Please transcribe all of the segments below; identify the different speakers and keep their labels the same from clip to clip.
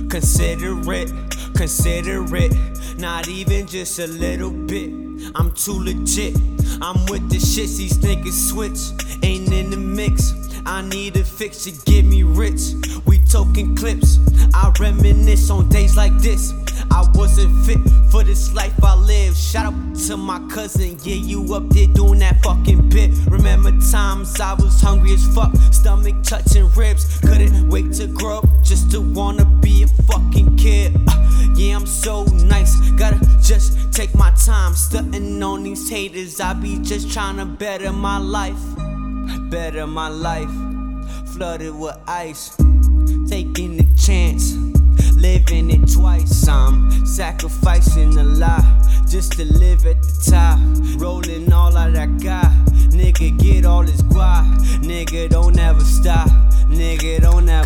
Speaker 1: consider it, not even just a little bit. I'm too legit, I'm with the shits, these niggas switch, ain't in the mix. I need a fix to get me rich. We talking clips, I reminisce on days like this. I wasn't fit for this life I live. Shout out to my cousin, yeah, you up there doing that fucking bit. Remember times I was hungry as fuck, stomach touching ribs. Couldn't wait to grow up just to wanna be a fucking kid. Yeah, I'm so nice, gotta just take my time. Stunting on these haters, I be just trying to better my life. Better my life, flooded with ice, taking the chance, living it twice. I'm sacrificing a lot just to live at the top, rolling all that I got. Nigga, get all this guap, nigga, don't ever stop, nigga, don't ever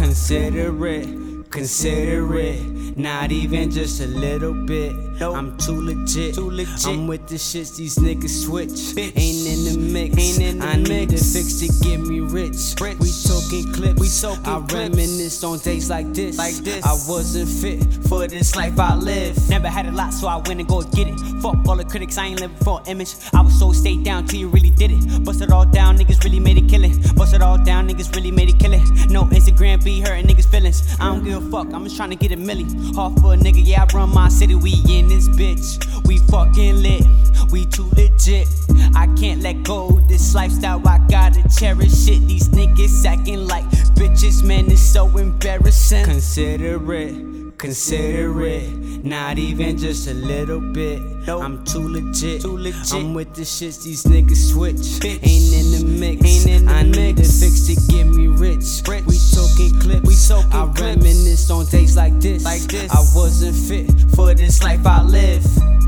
Speaker 1: consider it, not even just a little bit. I'm too legit. I'm with the shits, these niggas switch, ain't in the mix. I need a fix to get me rich. We talking clips, I reminisce on days like this. I wasn't fit for this life I live.
Speaker 2: Never had a lot, so I went and go get it. Fuck all the critics, I ain't living for an image. I was so stayed down till you really did it. Bust it all down, niggas really made it killing. Bust it all down, niggas really made it killing. No Instagram be hurting niggas' feelings. I don't give a fuck, I'm just trying to get a milli. Hard for a nigga, yeah, I run my city. We in this bitch, we fucking lit, we too legit. I can't let go of this lifestyle, I gotta cherish it. These niggas acting like bitches, man, it's so embarrassing.
Speaker 1: Consider it, not even just a little bit. I'm too legit. I'm with the shits, these niggas switch, ain't in the mix. I need a fix to get me rich. We talking clips, I reminisce on days like this. I wasn't fit for this life I live.